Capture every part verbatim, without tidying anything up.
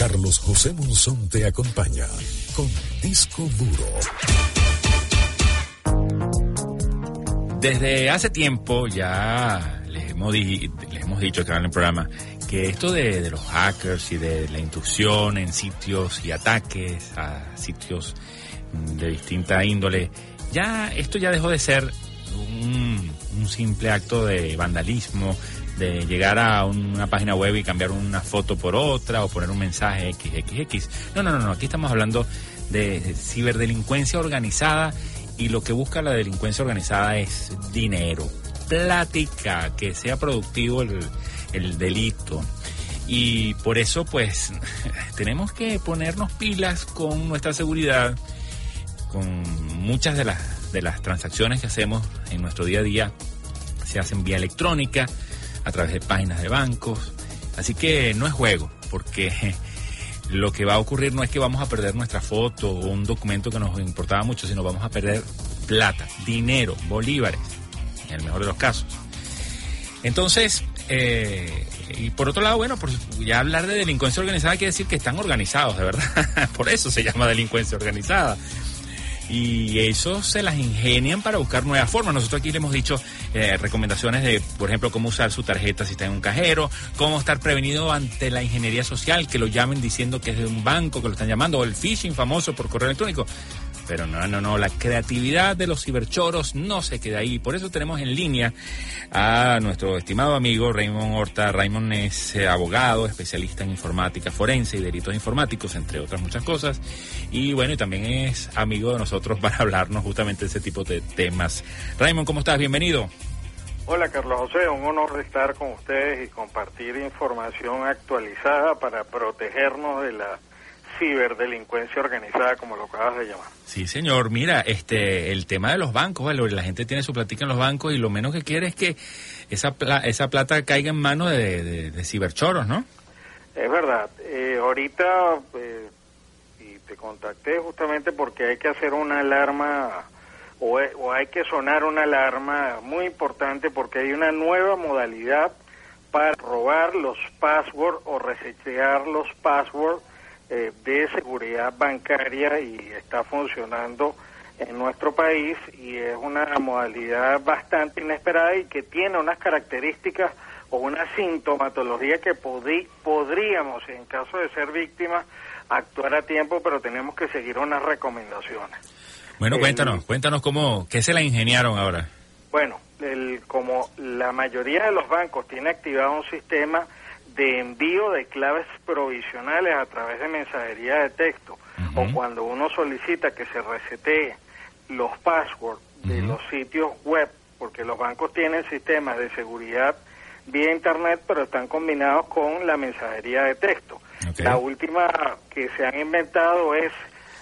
Carlos José Monzón te acompaña con Disco Duro. Desde hace tiempo ya les hemos, di- les hemos dicho acá en el programa que esto de, de los hackers y de la intrusión en sitios y ataques a sitios de distinta índole, ya esto ya dejó de ser un, un simple acto de vandalismo, de llegar a una página web y cambiar una foto por otra o poner un mensaje equis equis equis. No, no, no, no, aquí estamos hablando de ciberdelincuencia organizada, y lo que busca la delincuencia organizada es dinero, plática, que sea productivo el, el delito. Y por eso, pues, tenemos que ponernos pilas con nuestra seguridad, con muchas de las, de las transacciones que hacemos en nuestro día a día se hacen vía electrónica, a través de páginas de bancos. Así que no es juego, porque lo que va a ocurrir no es que vamos a perder nuestra foto o un documento que nos importaba mucho, sino vamos a perder plata, dinero, bolívares, en el mejor de los casos. Entonces, eh, y por otro lado, bueno, por, ya hablar de delincuencia organizada quiere decir que están organizados, de verdad. Por eso se llama delincuencia organizada. Y esos se las ingenian para buscar nuevas formas. Nosotros aquí le hemos dicho eh, recomendaciones de, por ejemplo, cómo usar su tarjeta si está en un cajero, cómo estar prevenido ante la ingeniería social, que lo llamen diciendo que es de un banco, que lo están llamando, o el phishing famoso por correo electrónico. Pero no, no, no, la creatividad de los ciberchoros no se queda ahí. Por eso tenemos en línea a nuestro estimado amigo Raymond Horta. Raymond es eh, abogado, especialista en informática forense y delitos informáticos, entre otras muchas cosas. Y bueno, y también es amigo de nosotros para hablarnos justamente de ese tipo de temas. Raymond, ¿cómo estás? Bienvenido. Hola, Carlos José, un honor de estar con ustedes y compartir información actualizada para protegernos de la ciberdelincuencia organizada, como lo acabas de llamar. Sí, señor. Mira, este, el tema de los bancos, ¿vale? La gente tiene su platica en los bancos y lo menos que quiere es que esa pla- esa plata caiga en manos de, de, de ciberchoros, ¿no? Es verdad. Eh, ahorita eh, y te contacté justamente porque hay que hacer una alarma o, e- o hay que sonar una alarma muy importante, porque hay una nueva modalidad para robar los passwords o resetear los passwords eh, de seguridad bancaria, y está funcionando en nuestro país, y es una modalidad bastante inesperada y que tiene unas características o una sintomatología que podí, podríamos, en caso de ser víctimas, actuar a tiempo, pero tenemos que seguir unas recomendaciones. Bueno, El- cuéntanos, cuéntanos cómo, qué se la ingeniaron ahora. Bueno, el, como la mayoría de los bancos tiene activado un sistema de envío de claves provisionales a través de mensajería de texto, uh-huh. o cuando uno solicita que se resetee los passwords de uh-huh. los sitios web, porque los bancos tienen sistemas de seguridad vía internet, pero están combinados con la mensajería de texto. Okay. La última que se han inventado es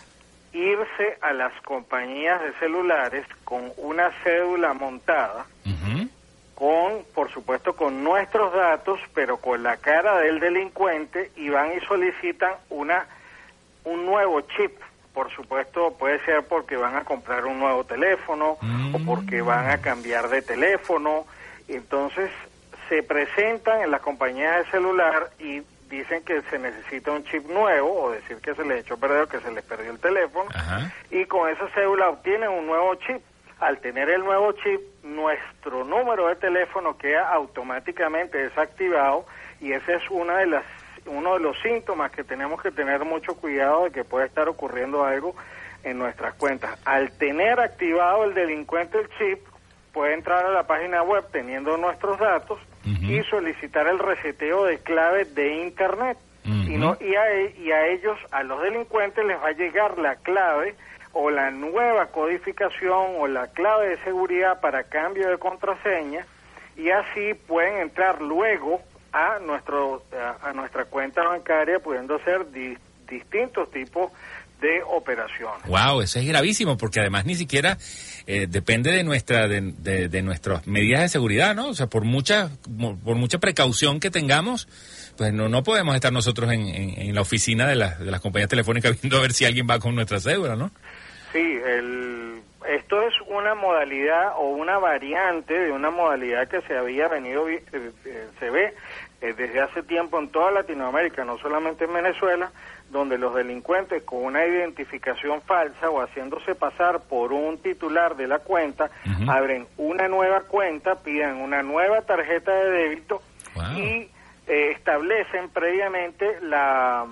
irse a las compañías de celulares con una cédula montada, uh-huh. con, por supuesto, con nuestros datos, pero con la cara del delincuente, y van y solicitan una un nuevo chip. Por supuesto, puede ser porque van a comprar un nuevo teléfono, mm. o porque van a cambiar de teléfono. Entonces, se presentan en las compañías de celular y dicen que se necesita un chip nuevo, o decir que se les echó a perder o que se les perdió el teléfono. Ajá. Y con esa cédula obtienen un nuevo chip. Al tener el nuevo chip, nuestro número de teléfono queda automáticamente desactivado, y ese es una de las uno de los síntomas que tenemos que tener mucho cuidado de que puede estar ocurriendo algo en nuestras cuentas. Al tener activado el delincuente el chip, puede entrar a la página web teniendo nuestros datos, uh-huh. y solicitar el reseteo de claves de internet. Uh-huh. y, no, y, a, y a ellos, a los delincuentes, les va a llegar la clave o la nueva codificación o la clave de seguridad para cambio de contraseña, y así pueden entrar luego a nuestro a, a nuestra cuenta bancaria, pudiendo hacer di, distintos tipos de operaciones. Wow, eso es gravísimo, porque además ni siquiera eh, depende de nuestra de, de, de nuestras medidas de seguridad, ¿no? O sea, por mucha por mucha precaución que tengamos, pues no no podemos estar nosotros en, en, en la oficina de, la, de las compañías telefónicas viendo a ver si alguien va con nuestra cédula, ¿no? Sí, el, esto es una modalidad o una variante de una modalidad que se había venido, eh, se ve eh, desde hace tiempo en toda Latinoamérica, no solamente en Venezuela, donde los delincuentes con una identificación falsa o haciéndose pasar por un titular de la cuenta, uh-huh. abren una nueva cuenta, piden una nueva tarjeta de débito wow. y eh, establecen previamente la,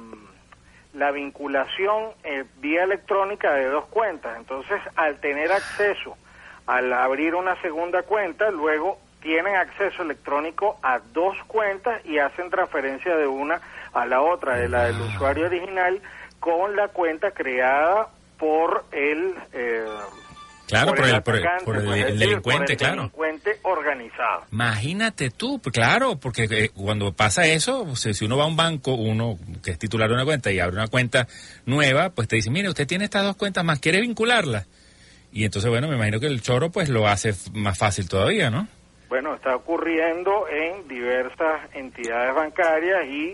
la vinculación eh, vía electrónica de dos cuentas. Entonces, al tener acceso, al abrir una segunda cuenta, luego tienen acceso electrónico a dos cuentas y hacen transferencia de una a la otra, de la del usuario original con la cuenta creada por el eh, claro, por, por el, atacante, por el, por el, decir, delincuente, por el claro. delincuente organizado. Imagínate tú, claro, porque eh, cuando pasa eso, o sea, si uno va a un banco, uno que es titular de una cuenta y abre una cuenta nueva, pues te dice, mire, usted tiene estas dos cuentas más, ¿quiere vincularlas? Y entonces, bueno, me imagino que el choro pues lo hace más fácil todavía, ¿no? Bueno, está ocurriendo en diversas entidades bancarias y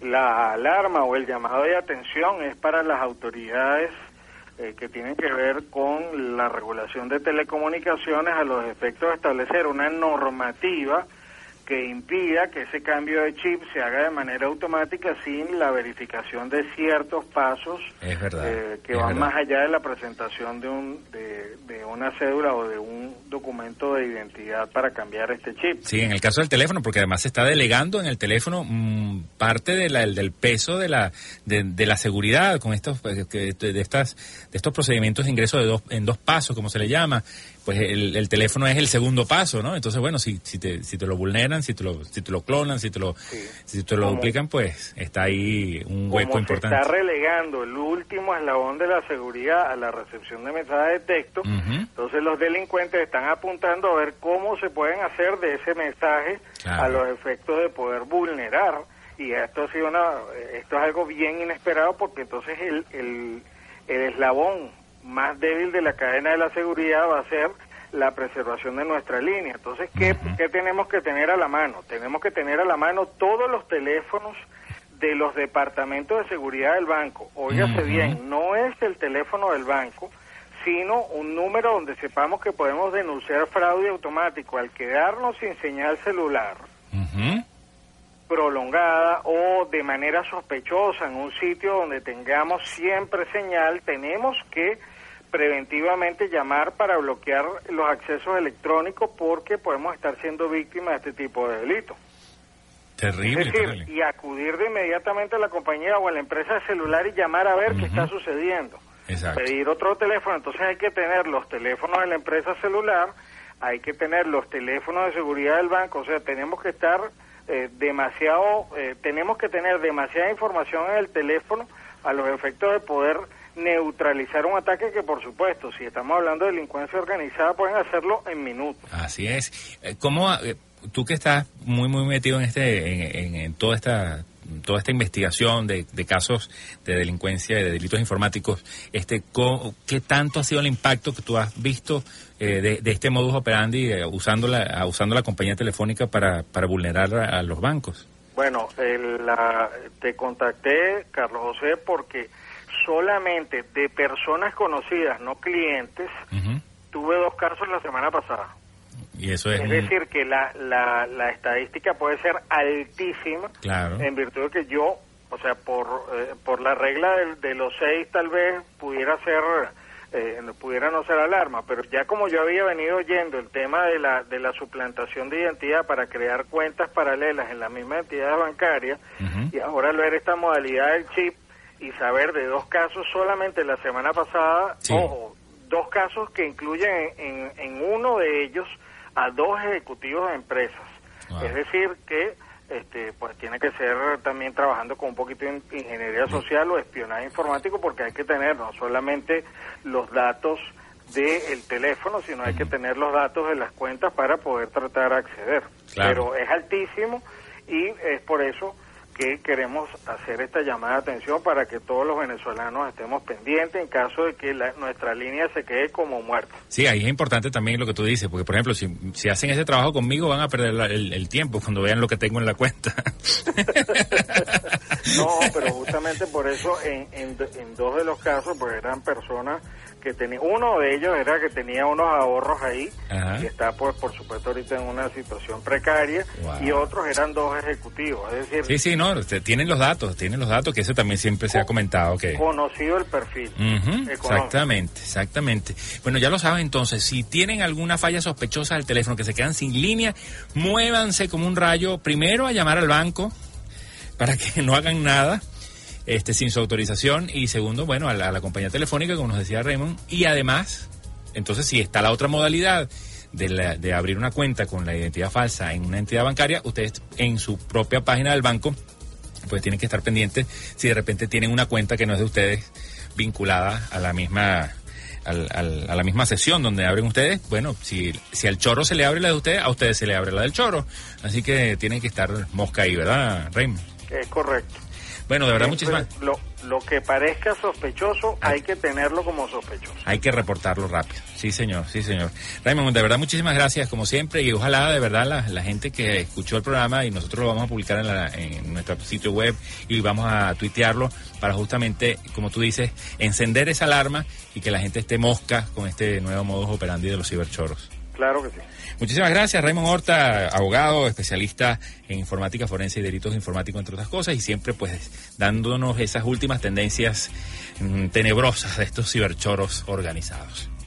la alarma o el llamado de atención es para las autoridades eh, que tienen que ver con la regulación de telecomunicaciones a los efectos de establecer una normativa que impida que ese cambio de chip se haga de manera automática sin la verificación de ciertos pasos es verdad, eh, que es van verdad. más allá de la presentación de un de, de una cédula o de un documento de identidad para cambiar este chip. Sí, en el caso del teléfono, porque además se está delegando en el teléfono mmm, parte de la, del peso de la de, de la seguridad con estos de, de estas de estos procedimientos de ingreso de dos en dos pasos, como se le llama. Pues el, el teléfono es el segundo paso, ¿no? Entonces, bueno, si si te si te lo vulneran, si te lo si te lo clonan, si te lo sí. si te lo como, duplican, pues está ahí un hueco como importante. Se está relegando el último eslabón de la seguridad a la recepción de mensajes de texto. Uh-huh. Entonces los delincuentes están apuntando a ver cómo se pueden hacer de ese mensaje claro. a los efectos de poder vulnerar. Y esto ha sido una esto es algo bien inesperado porque entonces el el, el eslabón más débil de la cadena de la seguridad va a ser la preservación de nuestra línea. Entonces, ¿qué, uh-huh. ¿qué tenemos que tener a la mano? Tenemos que tener a la mano todos los teléfonos de los departamentos de seguridad del banco. Óigase uh-huh. bien, no es el teléfono del banco, sino un número donde sepamos que podemos denunciar fraude automático al quedarnos sin señal celular. Uh-huh. prolongada o de manera sospechosa en un sitio donde tengamos siempre señal, tenemos que preventivamente llamar para bloquear los accesos electrónicos porque podemos estar siendo víctimas de este tipo de delitos. Terrible, es decir, terrible. Y acudir de inmediatamente a la compañía o a la empresa de celular y llamar a ver uh-huh. qué está sucediendo. Exacto. Pedir otro teléfono, entonces hay que tener los teléfonos de la empresa celular, hay que tener los teléfonos de seguridad del banco, o sea, tenemos que estar eh, demasiado, eh, tenemos que tener demasiada información en el teléfono a los efectos de poder neutralizar un ataque que, por supuesto, si estamos hablando de delincuencia organizada, pueden hacerlo en minutos. Así es. ¿Cómo, tú que estás muy, muy metido en este, en, en, en toda esta, toda esta investigación de, de casos de delincuencia y de delitos informáticos, este, ¿qué tanto ha sido el impacto que tú has visto eh, de, de este modus operandi eh, usando la, usando la compañía telefónica para, para vulnerar a, a los bancos? Bueno, el, la, te contacté, Carlos José, porque solamente de personas conocidas, no clientes, uh-huh. tuve dos casos la semana pasada. Y eso es, es decir, que la, la, la estadística puede ser altísima, claro. en virtud de que yo, o sea, por eh, por la regla de, de los seis tal vez pudiera ser, eh, pudiera no ser alarma, pero ya como yo había venido oyendo el tema de la de la suplantación de identidad para crear cuentas paralelas en la misma entidad bancaria, uh-huh. y ahora al ver esta modalidad del chip, y saber de dos casos solamente la semana pasada, sí. ojo, dos casos que incluyen en, en uno de ellos a dos ejecutivos de empresas. Wow. Es decir, que este pues tiene que ser también trabajando con un poquito de ingeniería social o espionaje informático, porque hay que tener no solamente los datos del teléfono, sino hay que tener los datos de las cuentas para poder tratar de acceder. Claro. Pero es altísimo y es por eso que queremos hacer esta llamada de atención para que todos los venezolanos estemos pendientes en caso de que la, nuestra línea se quede como muerta. Sí, ahí es importante también lo que tú dices, porque por ejemplo, si, si hacen ese trabajo conmigo van a perder la, el, el tiempo cuando vean lo que tengo en la cuenta. No, pero justamente precisamente por eso en, en, en dos de los casos pues eran personas que tenían, uno de ellos era que tenía unos ahorros ahí, Ajá. y está pues por supuesto ahorita en una situación precaria, Wow. y otros eran dos ejecutivos, es decir, Sí, sí, no, usted tienen los datos, tienen los datos, que eso también siempre se ha comentado que... conocido el perfil. Ujú, económico. exactamente, exactamente. Bueno, ya lo saben entonces, si tienen alguna falla sospechosa del teléfono, que se quedan sin línea, muévanse como un rayo, primero a llamar al banco para que no hagan nada este sin su autorización, y segundo, bueno, a la, a la compañía telefónica, como nos decía Raymond, y además, entonces si está la otra modalidad de, la, de abrir una cuenta con la identidad falsa en una entidad bancaria, ustedes en su propia página del banco pues tienen que estar pendientes si de repente tienen una cuenta que no es de ustedes vinculada a la misma al, al, a la misma sesión donde abren ustedes. Bueno, si, si al choro se le abre la de ustedes, a ustedes se le abre la del choro, así que tienen que estar mosca ahí, ¿verdad, Raymond? Es correcto. Bueno, de verdad, Siempre muchísimas... Lo, lo que parezca sospechoso, Ah. hay que tenerlo como sospechoso. Hay que reportarlo rápido. Sí, señor, sí, señor. Raymond, de verdad, muchísimas gracias, como siempre, y ojalá, de verdad, la, la gente que escuchó el programa, y nosotros lo vamos a publicar en, la, en nuestro sitio web, y vamos a tuitearlo para justamente, como tú dices, encender esa alarma y que la gente esté mosca con este nuevo modus operandi de los ciberchoros. Claro que sí. Muchísimas gracias, Raymond Horta, abogado, especialista en informática forense y delitos informáticos, entre otras cosas, y siempre pues dándonos esas últimas tendencias mm, tenebrosas de estos ciberchoros organizados.